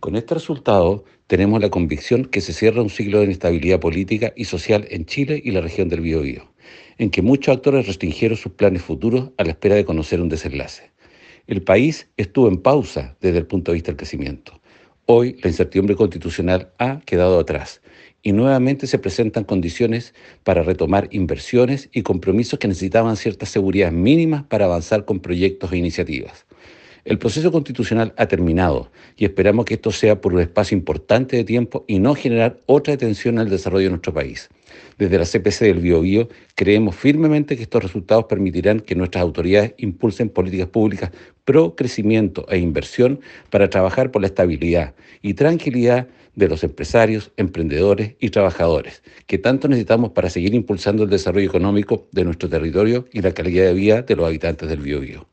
Con este resultado, tenemos la convicción que se cierra un ciclo de inestabilidad política y social en Chile y la región del Biobío, en que muchos actores restringieron sus planes futuros a la espera de conocer un desenlace. El país estuvo en pausa desde el punto de vista del crecimiento. Hoy la incertidumbre constitucional ha quedado atrás y nuevamente se presentan condiciones para retomar inversiones y compromisos que necesitaban ciertas seguridades mínimas para avanzar con proyectos e iniciativas. El proceso constitucional ha terminado y esperamos que esto sea por un espacio importante de tiempo y no generar otra detención al desarrollo de nuestro país. Desde la CPC del Biobío creemos firmemente que estos resultados permitirán que nuestras autoridades impulsen políticas públicas pro crecimiento e inversión para trabajar por la estabilidad y tranquilidad de los empresarios, emprendedores y trabajadores, que tanto necesitamos para seguir impulsando el desarrollo económico de nuestro territorio y la calidad de vida de los habitantes del Biobío.